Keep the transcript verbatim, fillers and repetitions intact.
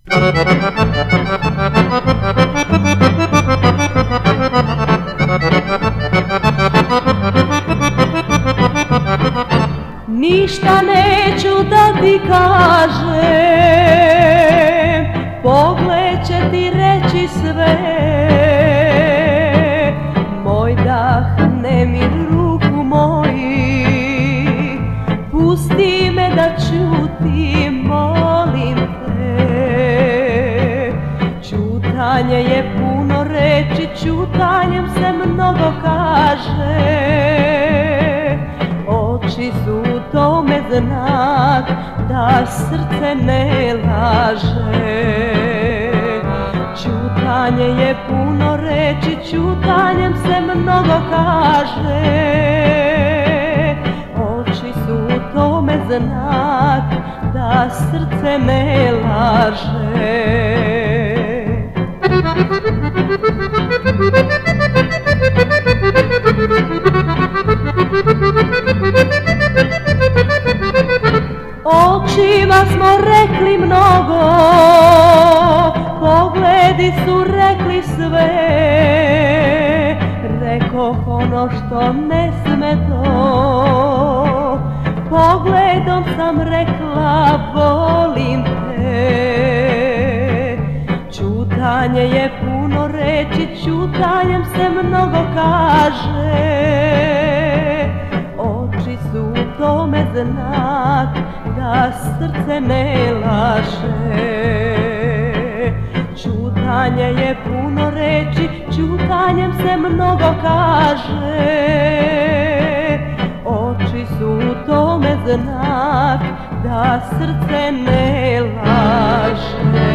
Ništa neću da ti kažem, pogled će ti reći sve. Moj dah, nemir ruku moji, pusti me da čutim, molim te. Ćutanje je puno reči, ćutanjem se mnogo kaže. Oči su tome znak da srce ne laže. Ćutanje je puno reči, ćutanjem se mnogo kaže. Oči su tome znak da srce ne laže. Očima smo rekli mnogo, pogledi su rekli sve. Rekoh ono što ne sme to, pogledom sam rekla volim te. Ćutanje je puno reči, ćutanjem se mnogo kaže. Oči su tome znak da srce ne laže. Ćutanje je puno reči, ćutanjem se mnogo kaže. Oči su tome znak da srce ne laže.